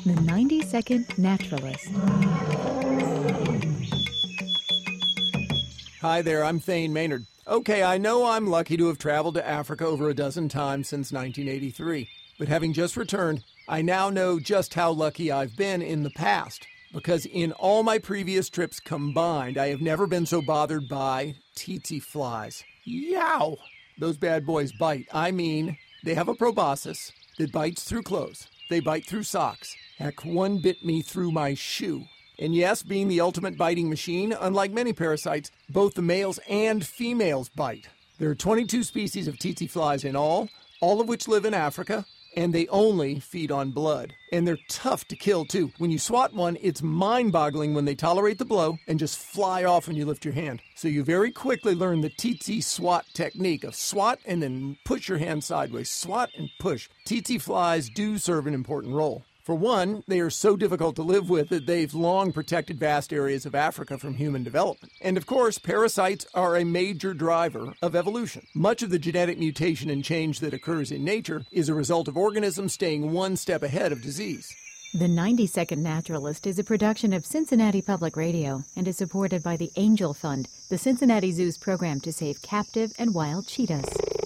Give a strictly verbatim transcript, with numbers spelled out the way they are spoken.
The ninety second Naturalist. Hi there, I'm Thane Maynard. Okay, I know I'm lucky to have traveled to Africa over a dozen times since nineteen eighty-three, but having just returned, I now know just how lucky I've been in the past, because in all my previous trips combined, I have never been so bothered by tsetse flies. Yow! Those bad boys bite. I mean, they have a proboscis that bites through clothes. They bite through socks. Heck, one bit me through my shoe. And yes, being the ultimate biting machine, unlike many parasites, both the males and females bite. There are twenty-two species of tsetse flies in all, all of which live in Africa, and they only feed on blood. And they're tough to kill, too. When you swat one, it's mind-boggling when they tolerate the blow and just fly off when you lift your hand. So you very quickly learn the tsetse swat technique of swat and then push your hand sideways. Swat and push. Tsetse flies do serve an important role. For one, they are so difficult to live with that they've long protected vast areas of Africa from human development. And of course, parasites are a major driver of evolution. Much of the genetic mutation and change that occurs in nature is a result of organisms staying one step ahead of disease. The ninety second Naturalist is a production of Cincinnati Public Radio and is supported by the Angel Fund, the Cincinnati Zoo's program to save captive and wild cheetahs.